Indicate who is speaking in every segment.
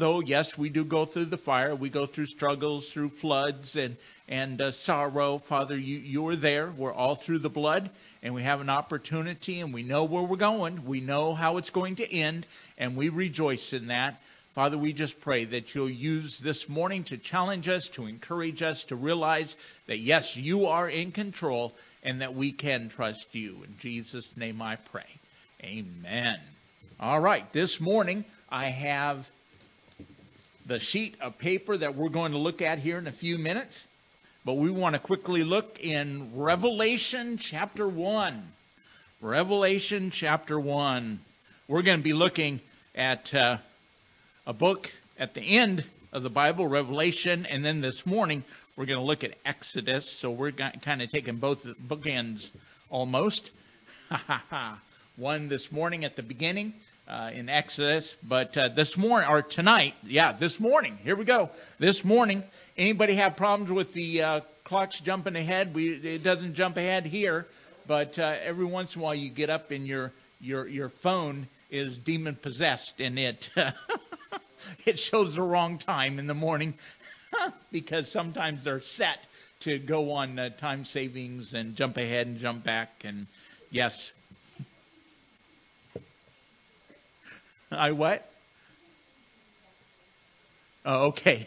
Speaker 1: although, yes, we do go through the fire, we go through struggles, through floods and sorrow, Father, you are there. We're all through the blood, and we have an opportunity, and we know where we're going. We know how it's going to end, and we rejoice in that. Father, we just pray that you'll use this morning to challenge us, to encourage us, to realize that, yes, you are in control, and that we can trust you. In Jesus' name I pray. Amen. All right, this morning I have the sheet of paper that we're going to look at here in a few minutes, but we want to quickly look in Revelation chapter 1. Revelation chapter 1. We're going to be looking at a book at the end of the Bible, Revelation, and then this morning we're going to look at Exodus, so we're kind of taking both bookends almost. One this morning at the beginning, in Exodus, but this morning, or tonight, this morning, here we go. This morning, anybody have problems with the clocks jumping ahead? It doesn't jump ahead here, but every once in a while you get up and your phone is demon possessed, and it it shows the wrong time in the morning because sometimes they're set to go on time savings and jump ahead and jump back, and yes. I what? Oh, okay.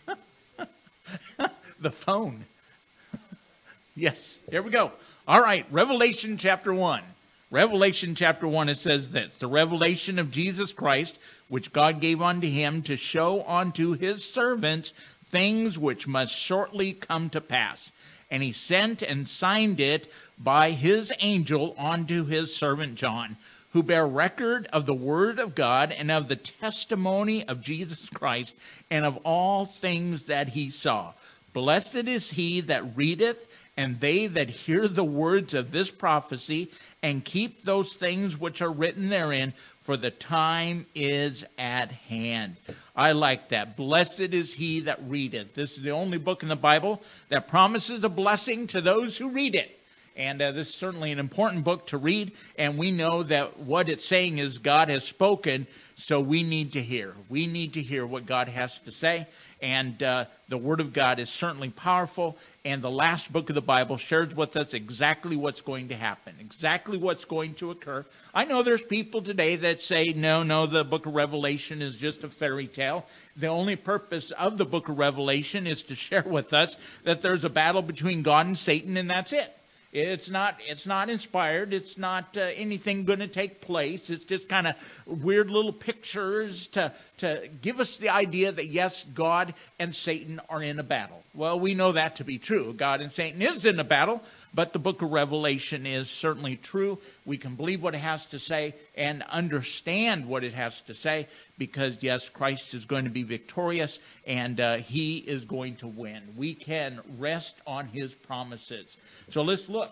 Speaker 1: The phone. Yes, here we go. All right, Revelation chapter 1. Revelation chapter 1, it says this: the revelation of Jesus Christ, which God gave unto him to show unto his servants things which must shortly come to pass. And he sent and signed it by his angel unto his servant John, who bear record of the word of God and of the testimony of Jesus Christ and of all things that he saw. Blessed is he that readeth, and they that hear the words of this prophecy, and keep those things which are written therein, for the time is at hand. I like that. Blessed is he that readeth. This is the only book in the Bible that promises a blessing to those who read it. And this is certainly an important book to read, and we know that what it's saying is God has spoken, so we need to hear. We need to hear what God has to say, and the Word of God is certainly powerful, and the last book of the Bible shares with us exactly what's going to happen, exactly what's going to occur. I know there's people today that say, no, the book of Revelation is just a fairy tale. The only purpose of the book of Revelation is to share with us that there's a battle between God and Satan, and that's it. It's not inspired. It's not anything going to take place. It's just kind of weird little pictures to give us the idea that, yes, God and Satan are in a battle. Well, we know that to be true. God and Satan is in a battle, but the book of Revelation is certainly true. We can believe what it has to say and understand what it has to say because, yes, Christ is going to be victorious and he is going to win. We can rest on his promises. So let's look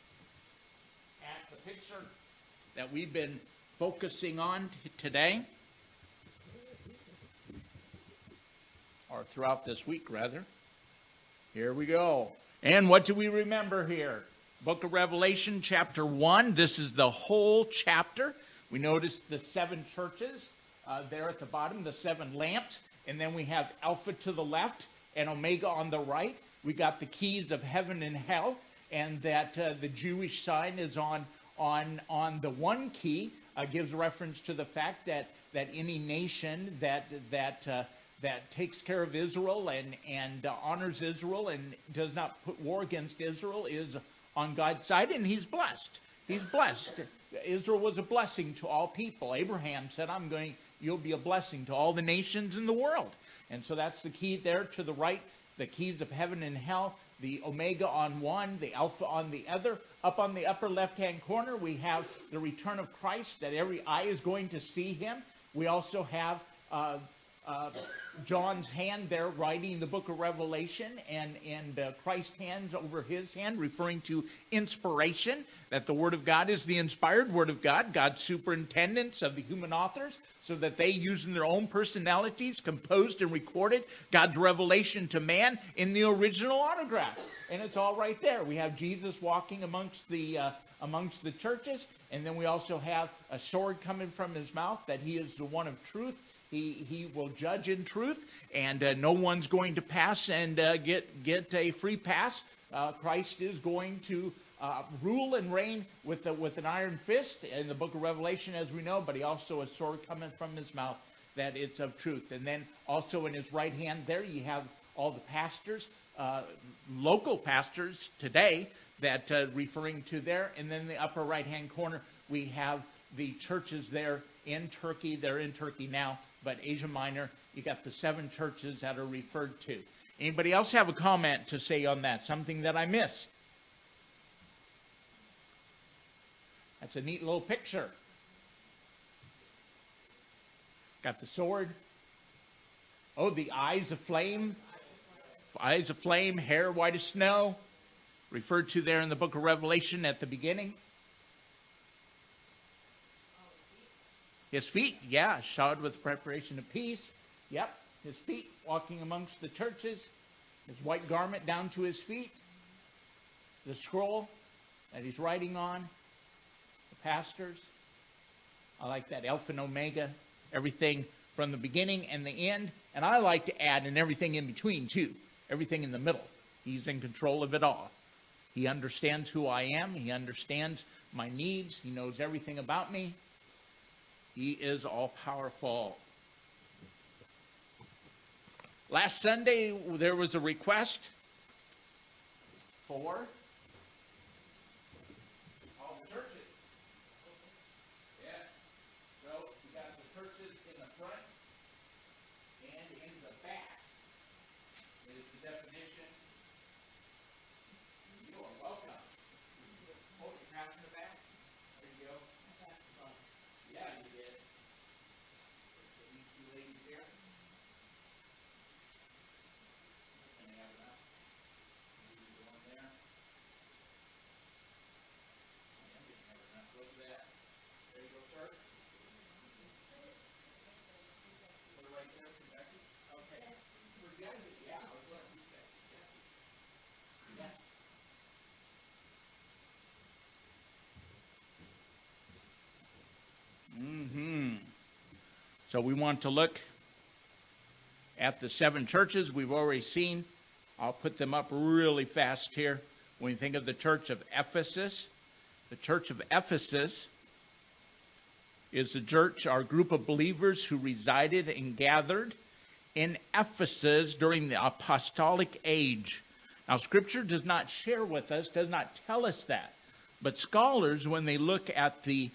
Speaker 1: at the picture that we've been focusing on today, or throughout this week, rather. Here we go. And what do we remember here? Book of Revelation, chapter 1. This is the whole chapter. We notice the 7 churches there at the bottom, the 7 lamps. And then we have Alpha to the left and Omega on the right. We got the keys of heaven and hell. And that the Jewish sign is on the one key, gives reference to the fact that any nation that takes care of Israel and honors Israel and does not put war against Israel is on God's side, and he's blessed. He's blessed. Israel was a blessing to all people. Abraham said, you'll be a blessing to all the nations in the world. And so that's the key there to the right, the keys of heaven and hell. The Omega on one, the Alpha on the other. Up on the upper left-hand corner, we have the return of Christ, that every eye is going to see him. We also have John's hand there writing the book of Revelation, and Christ's hands over his hand, referring to inspiration, that the Word of God is the inspired Word of God, God's superintendents of the human authors, so that they, using their own personalities, composed and recorded God's revelation to man in the original autograph. And it's all right there. We have Jesus walking amongst the churches, and then we also have a sword coming from his mouth, that he is the one of truth. He will judge in truth, and no one's going to pass and get a free pass. Christ is going to rule and reign with an iron fist in the book of Revelation, as we know, but he also has a sword coming from his mouth that it's of truth. And then also in his right hand there you have all the pastors, local pastors today that referring to there. And then in the upper right hand corner we have the churches there in Turkey. They're in Turkey now, but Asia Minor, you got the 7 churches that are referred to. Anybody else have a comment to say on that? Something that I missed? That's a neat little picture. Got the sword. Oh, the eyes of flame. Eyes of flame, hair white as snow. Referred to there in the book of Revelation at the beginning. His feet, yeah, shod with preparation of peace. Yep, his feet walking amongst the churches. His white garment down to his feet. The scroll that he's writing on. The pastors. I like that, Alpha and Omega. Everything from the beginning and the end. And I like to add, and everything in between too. Everything in the middle. He's in control of it all. He understands who I am. He understands my needs. He knows everything about me. He is all-powerful. Last Sunday, there was a request for all the churches. Yeah. So, you got the churches in the front and in the back. It is the definition. You are welcome. Oh, you're passing the back? There you go. Yeah, you did. These 2 ladies here. And they have enough. Maybe the one there. Yeah, they have enough. What's that? There you go, sir. Put it right there for Becky. Okay. For Jesse, yeah. I was letting you say. Yeah. Yeah. So we want to look at the 7 churches we've already seen. I'll put them up really fast here. When you think of the church of Ephesus, the church of Ephesus is the church, our group of believers who resided and gathered in Ephesus during the apostolic age. Now, Scripture does not share with us, does not tell us that. But scholars, when they look at the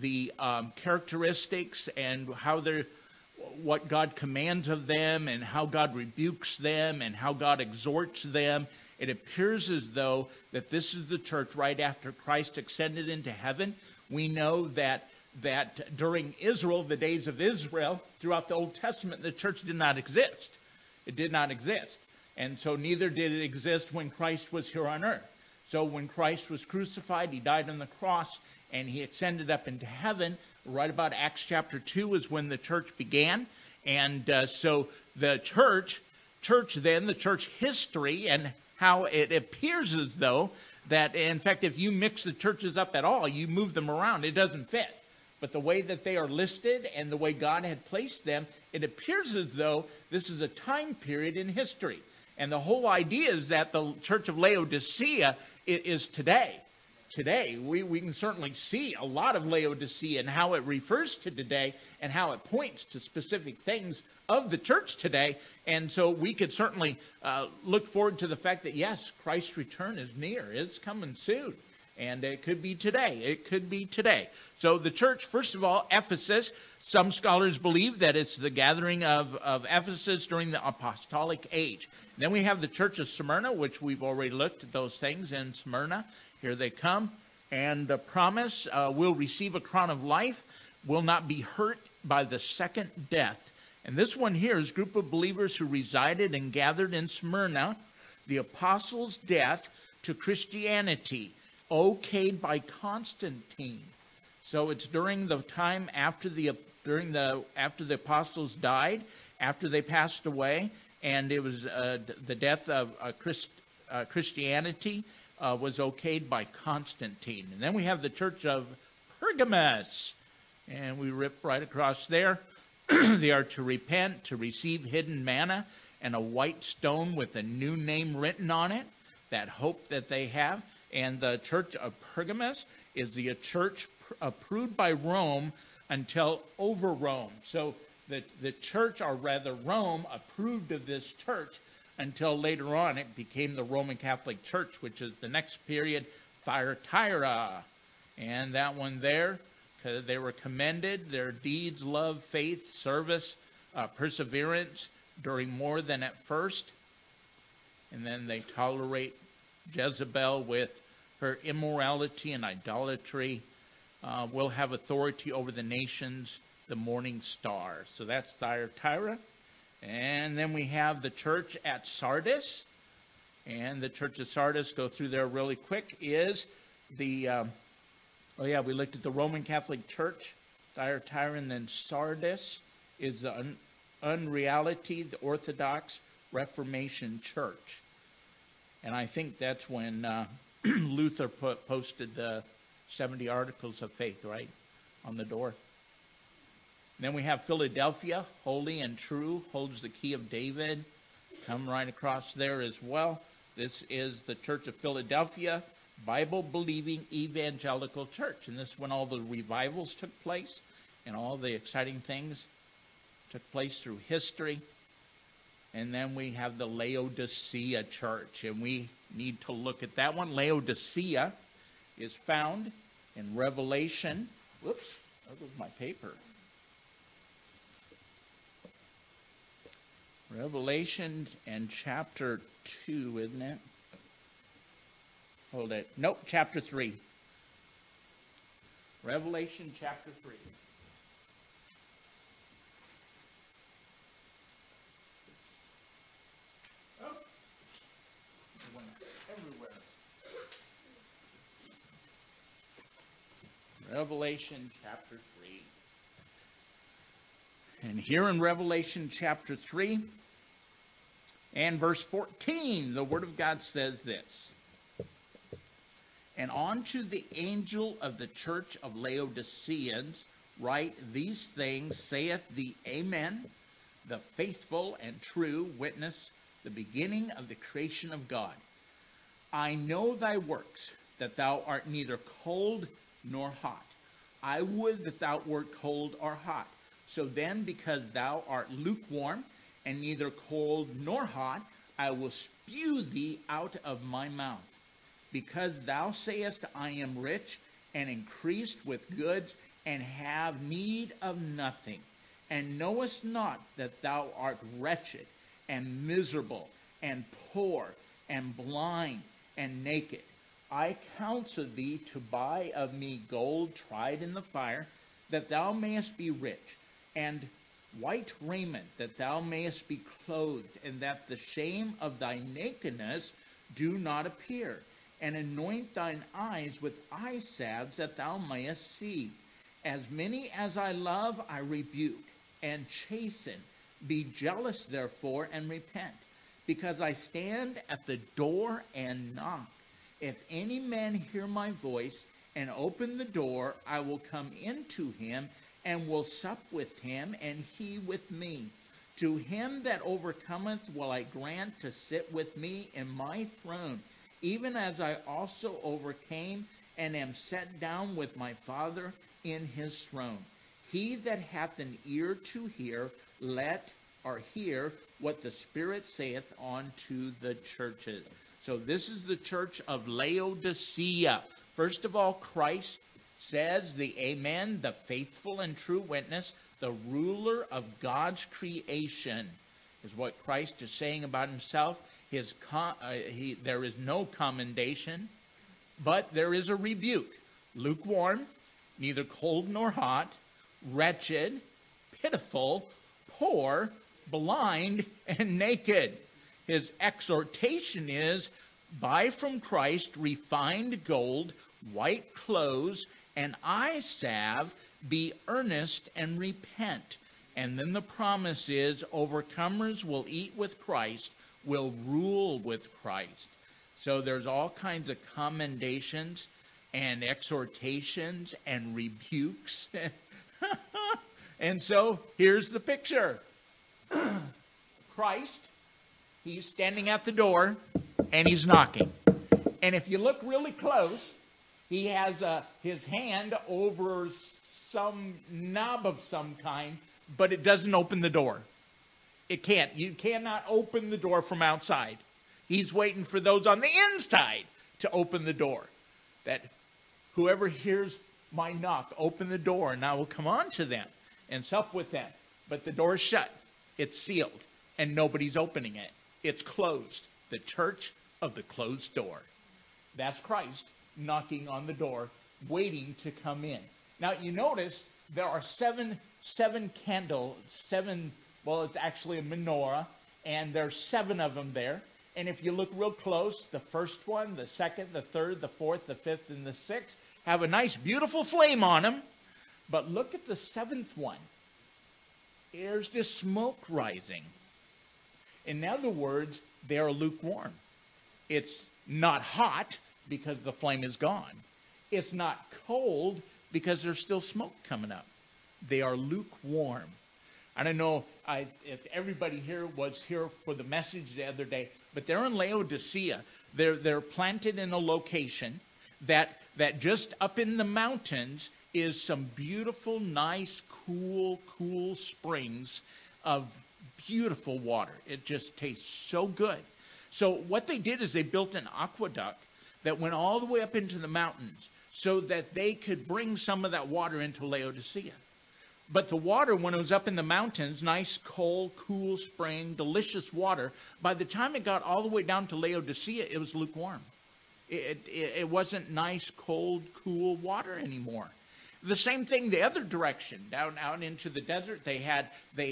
Speaker 1: characteristics and how they're, what God commands of them and how God rebukes them and how God exhorts them, it appears as though that this is the church right after Christ ascended into heaven. We know that during Israel, the days of Israel, throughout the Old Testament, the church did not exist. It did not exist. And so neither did it exist when Christ was here on earth. So when Christ was crucified, he died on the cross, and he ascended up into heaven. Right about Acts chapter 2 is when the church began. And so the church then, the church history, and how it appears as though that, in fact, if you mix the churches up at all, you move them around, it doesn't fit. But the way that they are listed and the way God had placed them, it appears as though this is a time period in history. And the whole idea is that the church of Laodicea is today. Today, we can certainly see a lot of Laodicea and how it refers to today and how it points to specific things of the church today. And so we could certainly look forward to the fact that, yes, Christ's return is near. It's coming soon. And it could be today. It could be today. So the church, first of all, Ephesus, some scholars believe that it's the gathering of Ephesus during the apostolic age. And then we have the church of Smyrna, which we've already looked at those things in Smyrna. Here they come. And the promise will receive a crown of life, will not be hurt by the second death. And this one here is a group of believers who resided and gathered in Smyrna, the apostles' death to Christianity, okayed by Constantine. So it's during the time after the apostles died, after they passed away, and it was the death of Christianity was okayed by Constantine. And then we have the church of Pergamos, and we rip right across there. They are to repent, to receive hidden manna and a white stone with a new name written on it, that hope that they have. And the church of Pergamos is the church approved by Rome until over Rome. So the church, or rather Rome, approved of this church until later on it became the Roman Catholic Church, which is the next period, Thyatira. And that one there, they were commended, their deeds, love, faith, service, perseverance, during more than at first. And then they tolerate Jezebel with her immorality and idolatry. Will have authority over the nations, the morning star. So that's Thyatira. And then we have the church at Sardis. And the church of Sardis, go through there really quick, is the, we looked at the Roman Catholic Church, Thyatira, and then Sardis is the unreality, the Orthodox Reformation Church. And I think that's when Luther posted the 70 Articles of Faith, right, on the door. And then we have Philadelphia, holy and true, holds the key of David. Come right across there as well. This is the Church of Philadelphia, Bible-believing evangelical church. And this is when all the revivals took place and all the exciting things took place through history. And then we have the Laodicea church, and we need to look at that one. Laodicea is found in Revelation. Whoops, that was my paper. Revelation and chapter 2, isn't it? Hold it. Nope, chapter 3. Revelation chapter 3. Oh, it went everywhere. Revelation chapter 3. And here in Revelation chapter 3 and verse 14, the Word of God says this. And unto the angel of the church of Laodiceans write, these things saith the Amen, the faithful and true witness, the beginning of the creation of God. I know thy works, that thou art neither cold nor hot. I would that thou wert cold or hot. So then, because thou art lukewarm, and neither cold nor hot, I will spew thee out of my mouth. Because thou sayest, I am rich, and increased with goods, and have need of nothing, and knowest not that thou art wretched, and miserable, and poor, and blind, and naked. I counsel thee to buy of me gold tried in the fire, that thou mayest be rich, and white raiment, that thou mayest be clothed, and that the shame of thy nakedness do not appear. And anoint thine eyes with eye salves, that thou mayest see. As many as I love, I rebuke and chasten. Be jealous, therefore, and repent. Because I stand at the door and knock. If any man hear my voice and open the door, I will come into him, and will sup with him, and he with me. To him that overcometh will I grant to sit with me in my throne, even as I also overcame, and am set down with my Father in his throne. He that hath an ear to hear, let or hear what the Spirit saith unto the churches. So this is the church of Laodicea. First of all, Christ says the Amen, the faithful and true witness, the ruler of God's creation, is what Christ is saying about himself. There is no commendation, but there is a rebuke. Lukewarm, neither cold nor hot, wretched, pitiful, poor, blind, and naked. His exhortation is, buy from Christ refined gold, white clothes, and eye salve, be earnest and repent. And then the promise is, overcomers will eat with Christ, will rule with Christ. So there's all kinds of commendations and exhortations and rebukes And so here's the picture. Christ, he's standing at the door, and he's knocking. And if you look really close, he has his hand over some knob of some kind, but it doesn't open the door. It can't. You cannot open the door from outside. He's waiting for those on the inside to open the door. That whoever hears my knock, open the door, and I will come on to them and sup with them. But the door is shut. It's sealed, and nobody's opening it. It's closed. The church of the closed door. That's Christ knocking on the door, waiting to come in. Now, you notice there are seven candles, well, it's actually a menorah, and there's 7 of them there. And if you look real close, the first one, the second, the third, the fourth, the fifth, and the sixth have a nice, beautiful flame on them. But look at the 7th one. There's just smoke rising. In other words, they are lukewarm. It's not hot because the flame is gone. It's not cold because there's still smoke coming up. They are lukewarm. I don't know if everybody here was here for the message the other day, but they're in Laodicea. They're planted in a location that just up in the mountains is some beautiful, nice, cool springs of beautiful water. It just tastes so good. So what they did is they built an aqueduct that went all the way up into the mountains so that they could bring some of that water into Laodicea. But the water, when it was up in the mountains, nice, cold, cool spring, delicious water, by the time it got all the way down to Laodicea, it was lukewarm. It wasn't nice, cold, cool water anymore. The same thing the other direction, down out into the desert, they had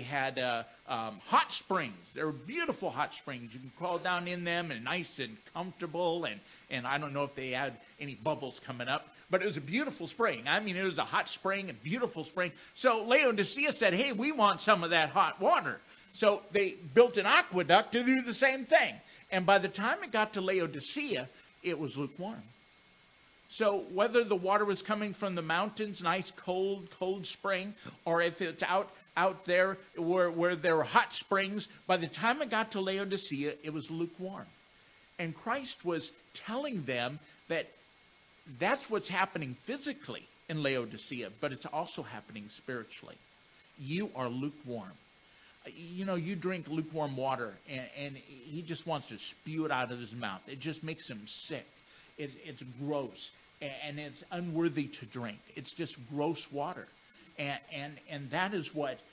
Speaker 1: hot springs. They were beautiful hot springs. You can crawl down in them and nice and comfortable, and I don't know if they had any bubbles coming up, but it was a beautiful spring. I mean, it was a hot spring, a beautiful spring. So Laodicea said, hey, we want some of that hot water. So they built an aqueduct to do the same thing. And by the time it got to Laodicea, it was lukewarm. So whether the water was coming from the mountains, nice cold spring, or if it's out there where there were hot springs, by the time it got to Laodicea, it was lukewarm. And Christ was telling them that that's what's happening physically in Laodicea, but it's also happening spiritually. You are lukewarm. You know, you drink lukewarm water, and he just wants to spew it out of his mouth. It just makes him sick. It's gross, and it's unworthy to drink. It's just gross water, and that is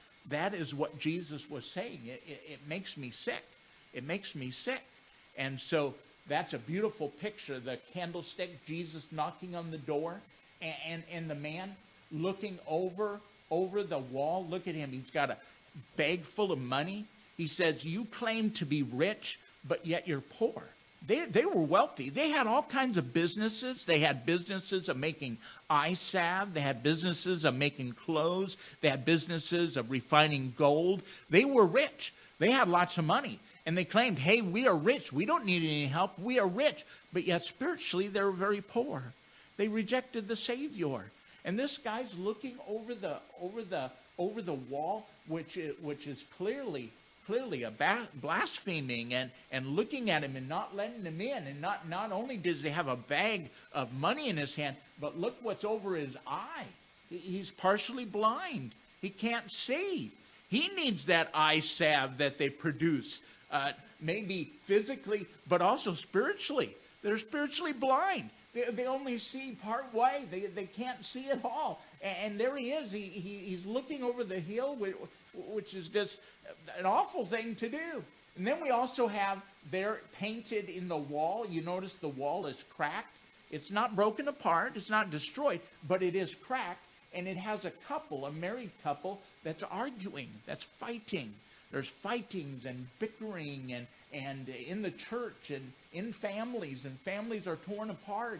Speaker 1: what Jesus was saying. It makes me sick. It makes me sick, and so that's a beautiful picture. The candlestick, Jesus knocking on the door, and the man looking over the wall. Look at him. He's got a bag full of money. He says, "You claim to be rich, but yet you're poor." They were wealthy. They had all kinds of businesses. They had businesses of making eye salve. They had businesses of making clothes. They had businesses of refining gold. They were rich. They had lots of money. And they claimed, hey, we are rich. We don't need any help. We are rich. But yet spiritually, they were very poor. They rejected the Savior. And this guy's looking over the wall, which is clearly a blaspheming, and looking at him and not letting him in. And not only does he have a bag of money in his hand, but look what's over his eye. He's partially blind. He can't see. He needs that eye salve that they produce, maybe physically, but also spiritually. They're spiritually blind. They only see part way. They can't see at all. And there he is. He's looking over the hill, which is just an awful thing to do. And then we also have there painted in the wall. You notice the wall is cracked. It's not broken apart. It's not destroyed, but it is cracked. And it has a married couple, that's arguing, that's fighting. There's fightings and bickering and in the church and in families, and families are torn apart,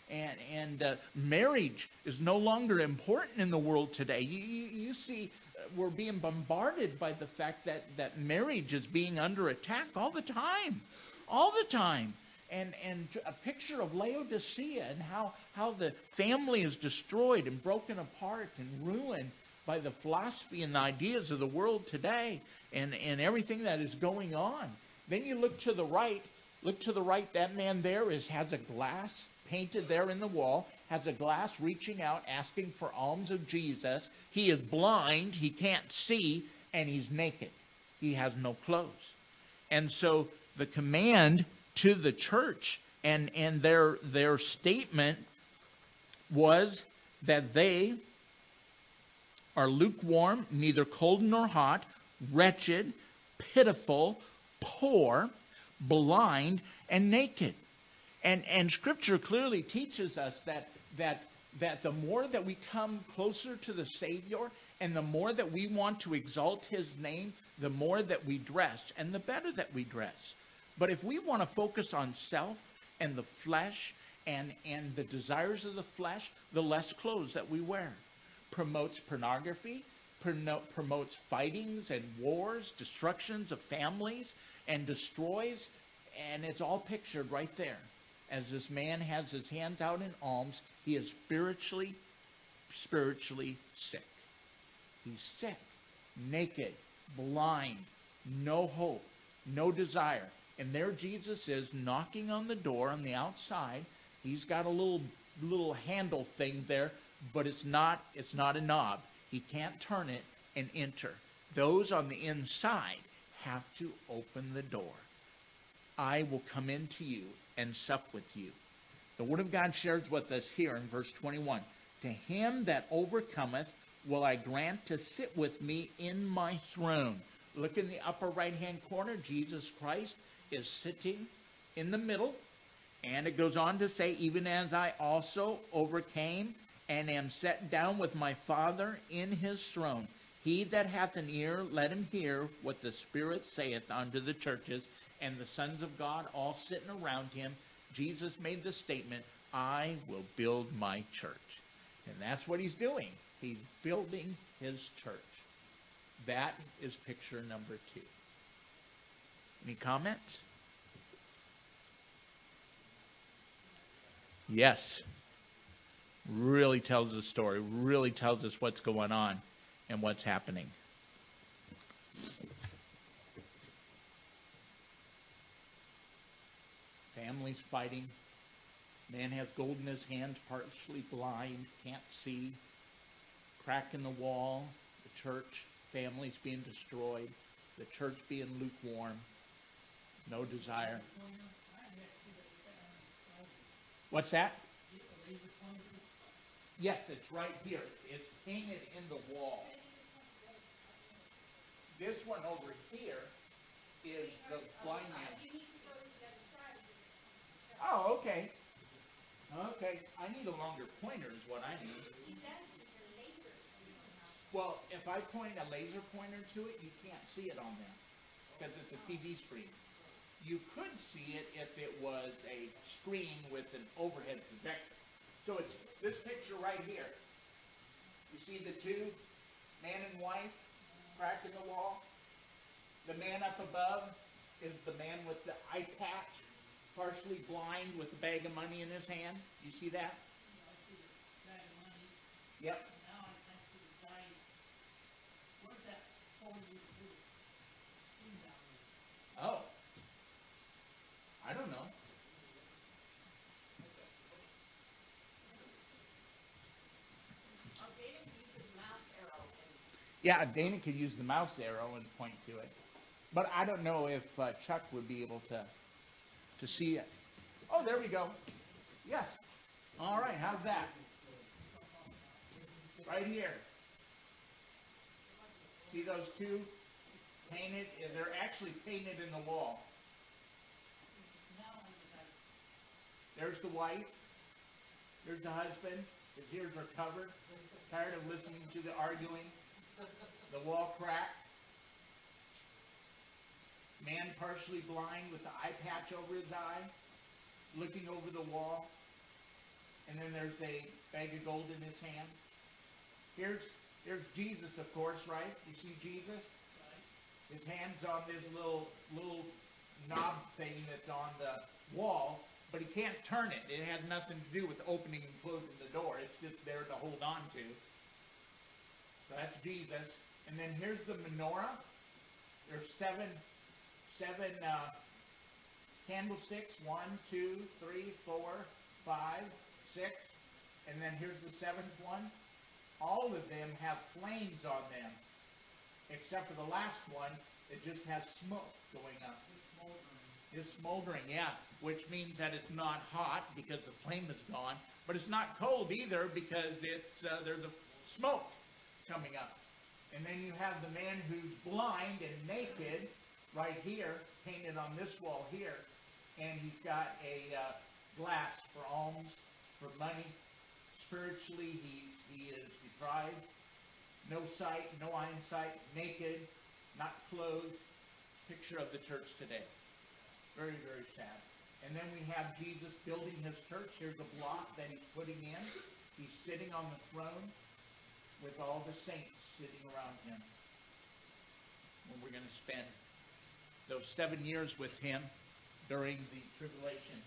Speaker 1: and marriage is no longer important in the world today. You see, we're being bombarded by the fact that marriage is being under attack all the time. And a picture of Laodicea and how the family is destroyed and broken apart and ruined by the philosophy and the ideas of the world today and everything that is going on. Then you look to the right. Look to the right. That man there has a glass painted there in the wall, has a glass reaching out, asking for alms of Jesus. He is blind. He can't see, and he's naked. He has no clothes. And so the command to the church and their statement was that they are lukewarm, neither cold nor hot, wretched, pitiful, poor, blind, and naked. And Scripture clearly teaches us that the more that we come closer to the Savior and the more that we want to exalt his name, the more that we dress and the better that we dress. But if we want to focus on self and the flesh and the desires of the flesh, the less clothes that we wear. Promotes pornography, promotes fightings and wars, destructions of families, and destroys, and it's all pictured right there. As this man has his hands out in alms, he is spiritually sick. He's sick, naked, blind, no hope, no desire. And there Jesus is knocking on the door on the outside. He's got a little handle thing there, but it's not a knob. He can't turn it and enter. Those on the inside have to open the door. I will come into you and sup with you. The Word of God shares with us here in verse 21. To him that overcometh will I grant to sit with me in my throne. Look in the upper right-hand corner. Jesus Christ is sitting in the middle. And it goes on to say, even as I also overcame and am set down with my Father in his throne. He that hath an ear, let him hear what the Spirit saith unto the churches. And the sons of God all sitting around him. Jesus made the statement, I will build my church. And that's what he's doing. He's building his church. That is picture number 2. Any comments? Yes. Really tells the story. Really tells us what's going on and what's happening. Families fighting. Man has gold in his hands, partially blind, can't see. Crack in the wall. The church, families being destroyed. The church being lukewarm. No desire. What's that? Yes, it's right here. It's painted in the wall. This one over here is the blind man. Oh, okay. Okay. I need a longer pointer is what I need. Well, if I point a laser pointer to it, you can't see it on there because it's a TV screen. You could see it if it was a screen with an overhead projector. So it's this picture right here. You see the two, man and wife, crack in the wall. The man up above is the man with the eye patch, partially blind with a bag of money in his hand. You see that? Yep. Oh. I don't know. Yeah, Dana could use the mouse arrow and point to it. But I don't know if Chuck would be able to see it. Oh, there we go. Yes. All right, how's that? Right here. See those two painted? They're actually painted in the wall. There's the wife. There's the husband. His ears are covered. Tired of listening to the arguing. The wall cracked. Man partially blind with the eye patch over his eye, looking over the wall. And then there's a bag of gold in his hand. Here's Jesus, of course, right? You see Jesus? His hand's on this little knob thing that's on the wall, but he can't turn it. It has nothing to do with opening and closing the door. It's just there to hold on to. So that's Jesus. And then here's the menorah. There's seven candlesticks. 1, 2, 3, 4, 5, 6. And then here's the seventh one. All of them have flames on them, except for the last one. It just has smoke going up. It's smoldering, yeah, which means that it's not hot because the flame is gone, but it's not cold either because it's there's a smoke coming up. And then you have the man who's blind and naked right here, painted on this wall here, and he's got a glass for alms, for money. Spiritually, he is deprived, no sight, no eyesight, naked, not clothed. Picture of the church today. Very, very sad. And then we have Jesus building his church. Here's a block that he's putting in. He's sitting on the throne with all the saints sitting around him. And we're going to spend those 7 years with him during the tribulation,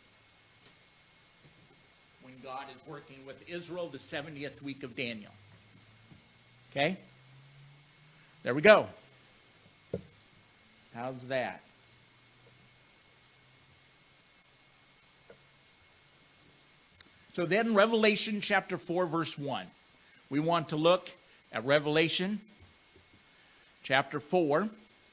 Speaker 1: when God is working with Israel, the 70th week of Daniel. Okay? There we go. How's that? So then Revelation chapter 4, verse 1. We want to look at Revelation chapter 4.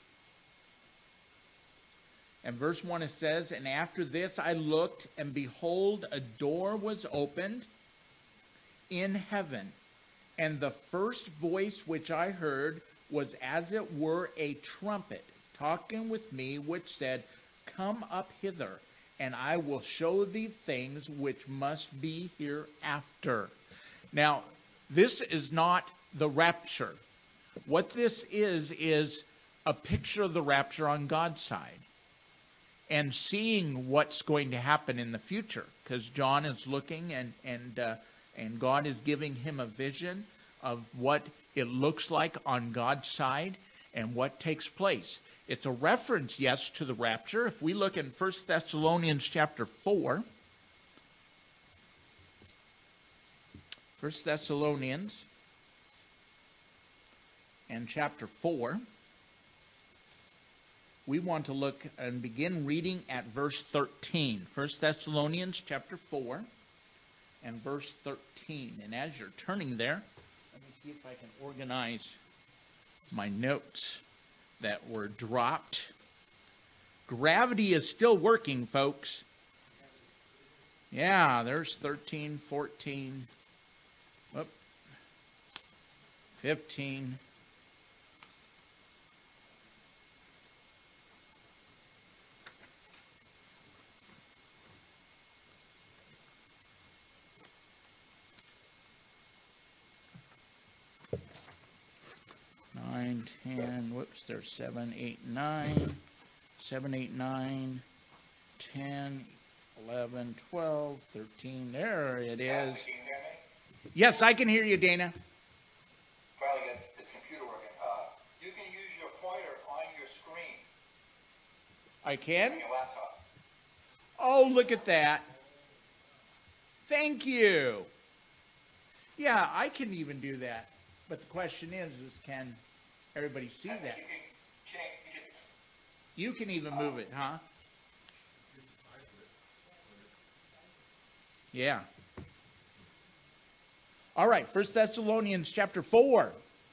Speaker 1: And verse 1 it says, "And after this I looked, and behold, a door was opened in heaven. And the first voice which I heard was as it were a trumpet, talking with me, which said, Come up hither, and I will show thee things which must be hereafter." Now, this is not the rapture. What this is a picture of the rapture on God's side, and seeing what's going to happen in the future, because John is looking and God is giving him a vision of what it looks like on God's side and what takes place. It's a reference, yes, to the rapture. If we look in 1 Thessalonians chapter 4, 1 Thessalonians and chapter 4, we want to look and begin reading at verse 13. 1 Thessalonians chapter 4 and verse 13. And as you're turning there, let me see if I can organize my notes that were dropped. Gravity is still working, folks. Yeah, there's 13, 14, 15. There's 7, 8, 9, 7, 8, 9, 10, 11, 12, 13. There it is. Yes, I can hear you, Dana.
Speaker 2: Probably get its computer working. You can use your pointer on your screen.
Speaker 1: I can?
Speaker 2: On your laptop.
Speaker 1: Oh, look at that. Thank you. Yeah, I can even do that. But the question is can everybody see that? You can even move it, huh? Yeah. All right, 1 Thessalonians chapter 4.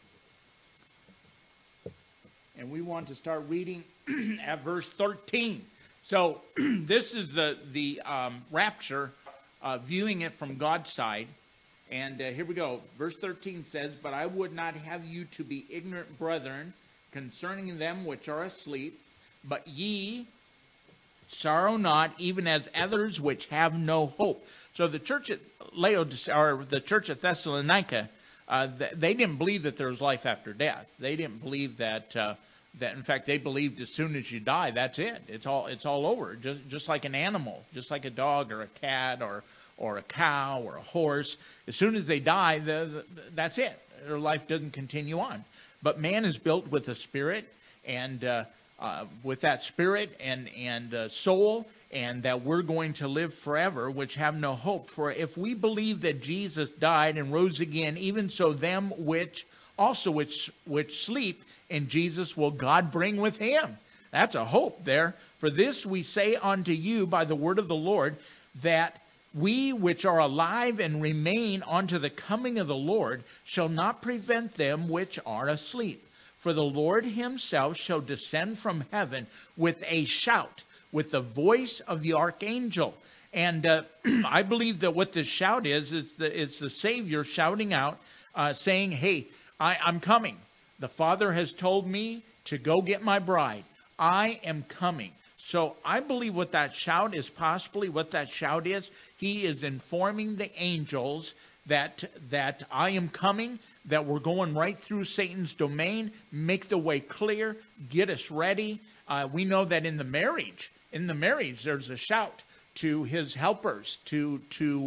Speaker 1: And we want to start reading at verse 13. So this is the rapture, viewing it from God's side. And here we go. Verse 13 says, "But I would not have you to be ignorant, brethren, concerning them which are asleep, but ye sorrow not, even as others which have no hope." So the church at Laodicea, or the church at Thessalonica, they didn't believe that there was life after death. They didn't believe that in fact, they believed as soon as you die, that's it. It's all over. Just like an animal, just like a dog or a cat or a cow or a horse. As soon as they die, that's it. Their life doesn't continue on. But man is built with a spirit, and with that spirit and soul, and that we're going to live forever, which have no hope. For if we believe that Jesus died and rose again, even so them which also which sleep in Jesus will God bring with him. That's a hope there. For this we say unto you by the word of the Lord, that we which are alive and remain unto the coming of the Lord shall not prevent them which are asleep. For the Lord himself shall descend from heaven with a shout, with the voice of the archangel. And I believe that what this shout is it's the Savior shouting out, saying, hey, I'm coming. The Father has told me to go get my bride. I am coming. So I believe what that shout is, possibly what that shout is, he is informing the angels that I am coming, that we're going right through Satan's domain, make the way clear, get us ready. We know that in the marriage, there's a shout to his helpers to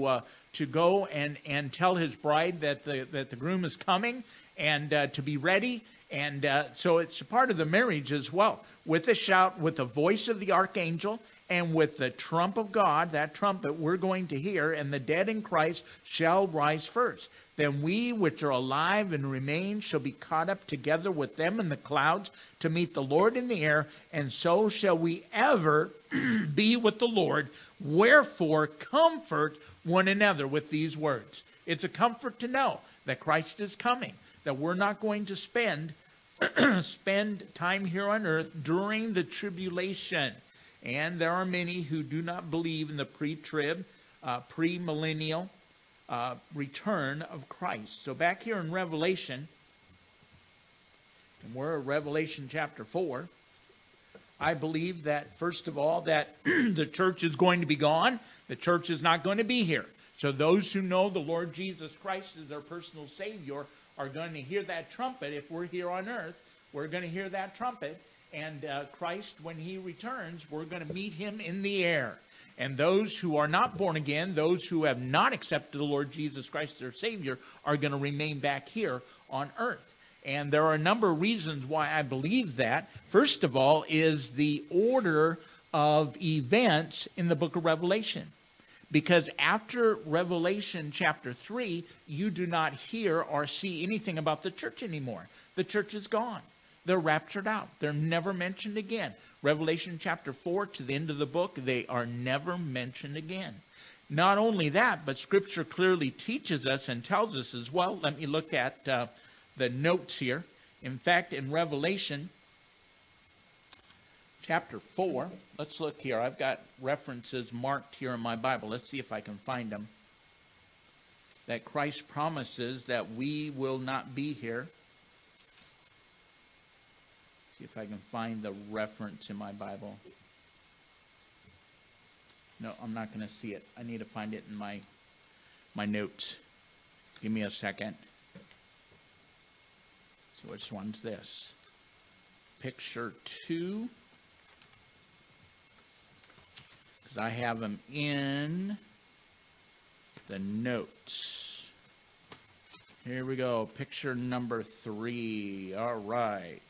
Speaker 1: go and tell his bride that the groom is coming, and to be ready. And so it's part of the marriage as well, with a shout, with the voice of the archangel, and with the trump of God, that trumpet we're going to hear, and the dead in Christ shall rise first. Then we which are alive and remain shall be caught up together with them in the clouds to meet the Lord in the air, and so shall we ever be with the Lord. Wherefore comfort one another with these words. It's a comfort to know that Christ is coming, that we're not going to spend time here on earth during the tribulation. And there are many who do not believe in the pre-trib, pre-millennial return of Christ. So back here in Revelation, and we're at Revelation chapter 4, I believe that, first of all, that the church is going to be gone. The church is not going to be here. So those who know the Lord Jesus Christ as their personal Savior are going to hear that trumpet. If we're here on earth, we're going to hear that trumpet. And Christ, when he returns, we're going to meet him in the air. And those who are not born again, those who have not accepted the Lord Jesus Christ as their Savior, are going to remain back here on earth. And there are a number of reasons why I believe that. First of all is the order of events in the book of Revelation. Because after Revelation chapter 3, you do not hear or see anything about the church anymore. The church is gone. They're raptured out. They're never mentioned again. Revelation chapter 4 to the end of the book, they are never mentioned again. Not only that, but Scripture clearly teaches us and tells us as well. Let me look at the notes here. In fact, in Revelation chapter 4, let's look here. I've got references marked here in my Bible. Let's see if I can find them. That Christ promises that we will not be here. See if I can find the reference in my Bible. No, I'm not going to see it. I need to find it in my notes. Give me a second. So which one's this? Picture 2. Because I have them in the notes. Here we go. Picture number 3. All right.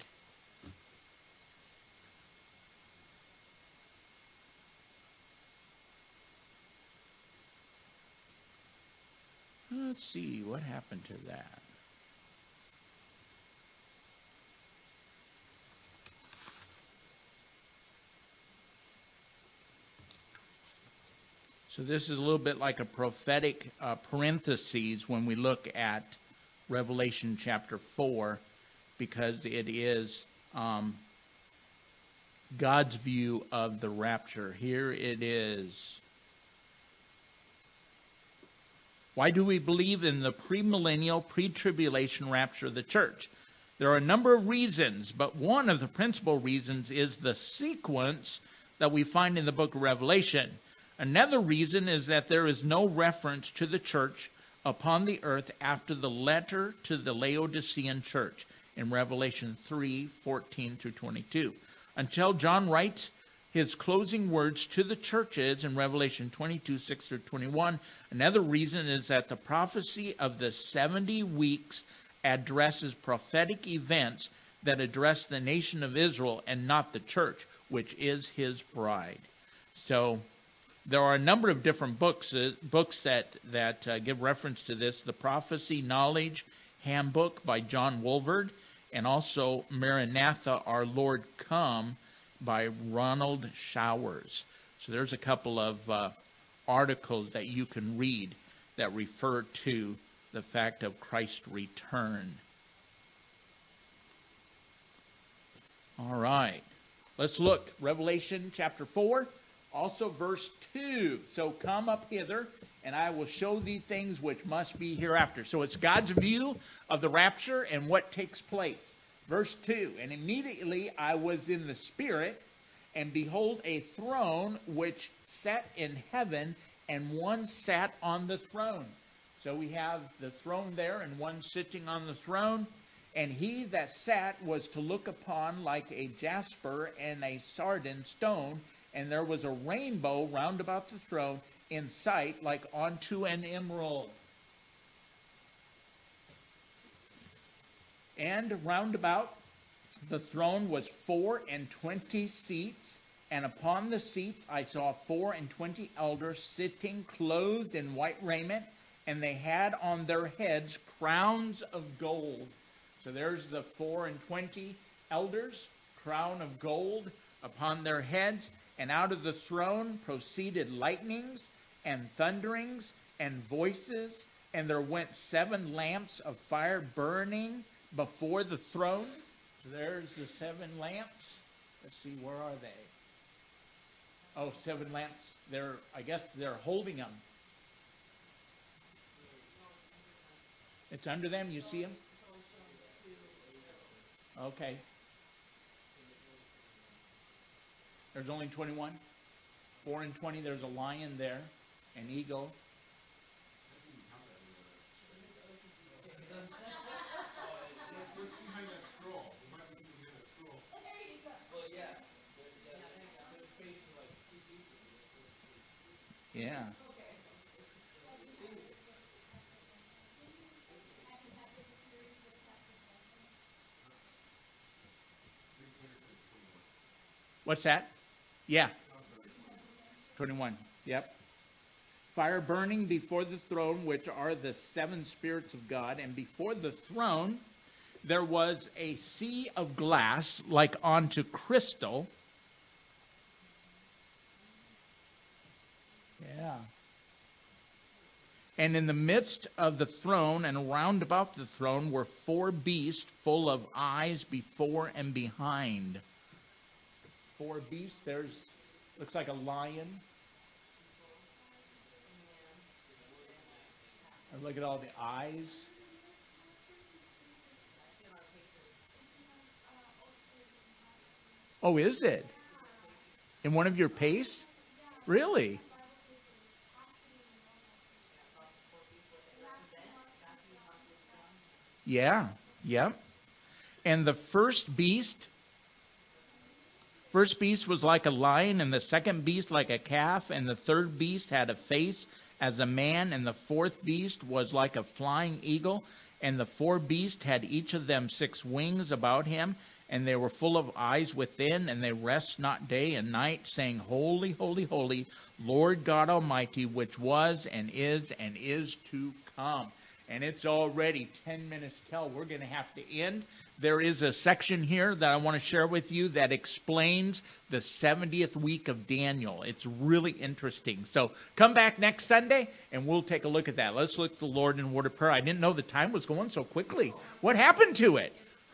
Speaker 1: Let's see, what happened to that? So this is a little bit like a prophetic parentheses when we look at Revelation chapter 4, because it is God's view of the rapture. Here it is. Why do we believe in the premillennial, pre-tribulation rapture of the church? There are a number of reasons, but one of the principal reasons is the sequence that we find in the book of Revelation. Another reason is that there is no reference to the church upon the earth after the letter to the Laodicean church in Revelation 3:14 through 22. Until John writes his closing words to the churches in Revelation 22:6 through 21. Another reason is that the prophecy of the 70 weeks addresses prophetic events that address the nation of Israel and not the church, which is his bride. So there are a number of different books that give reference to this. The prophecy, knowledge, Handbook by John Wolverd, and also Maranatha, Our Lord Come by Ronald Showers. So there's a couple of articles that you can read that refer to the fact of Christ's return. All right. Let's look. Revelation chapter 4, also verse 2. So come up hither, and I will show thee things which must be hereafter. So it's God's view of the rapture and what takes place. Verse 2, and immediately I was in the Spirit, and behold, a throne which sat in heaven, and one sat on the throne. So we have the throne there, and one sitting on the throne. And he that sat was to look upon like a jasper and a sardine stone, and there was a rainbow round about the throne in sight like unto an emerald. And round about the throne was 24 seats, and upon the seats I saw 24 elders sitting, clothed in white raiment, and they had on their heads crowns of gold. So there's the 24 elders, crown of gold upon their heads, and out of the throne proceeded lightnings and thunderings and voices, and there went 7 lamps of fire burning before the throne. So there's the 7 lamps. Let's see, where are they? Oh, 7 lamps. I guess they're holding them. It's under them. You see them? Okay. There's only 21. 4 and 20. There's a lion there, an eagle. Yeah. What's that? Yeah. 21. Yep. Fire burning before the throne, which are the 7 spirits of God, and before the throne there was a sea of glass like unto crystal. Yeah. And in the midst of the throne and round about the throne were 4 beasts full of eyes before and behind. 4 beasts. Looks like a lion. And look at all the eyes. Oh, is it? In one of your pastes? Really? Yeah. Yep. And the first beast was like a lion, and the second beast like a calf, and the third beast had a face as a man, and the fourth beast was like a flying eagle, and the 4 beasts had each of them 6 wings about him, and they were full of eyes within, and they rest not day and night, saying, Holy, holy, holy, Lord God Almighty, which was and is to come. And it's already 10 minutes till we're going to have to end. There is a section here that I want to share with you that explains the 70th week of Daniel. It's really interesting. So come back next Sunday and we'll take a look at that. Let's look to the Lord in a word of prayer. I didn't know the time was going so quickly. What happened to it?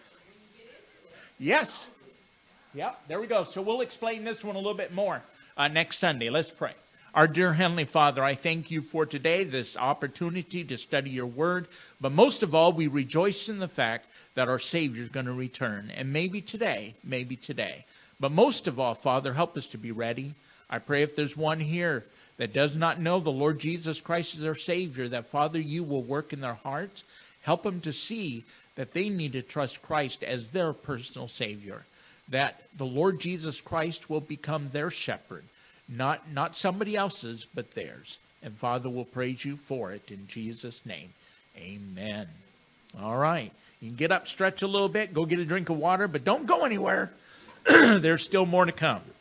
Speaker 1: Yes. Yep, there we go. So we'll explain this one a little bit more next Sunday. Let's pray. Our dear Heavenly Father, I thank you for today, this opportunity to study your word. But most of all, we rejoice in the fact that our Savior is going to return. And maybe today. But most of all, Father, help us to be ready. I pray if there's one here that does not know the Lord Jesus Christ as their Savior, that, Father, you will work in their hearts. Help them to see that they need to trust Christ as their personal Savior. That the Lord Jesus Christ will become their shepherd. Not somebody else's, but theirs. And Father, we'll praise you for it in Jesus' name. Amen. All right. You can get up, stretch a little bit, go get a drink of water, but don't go anywhere. There's still more to come.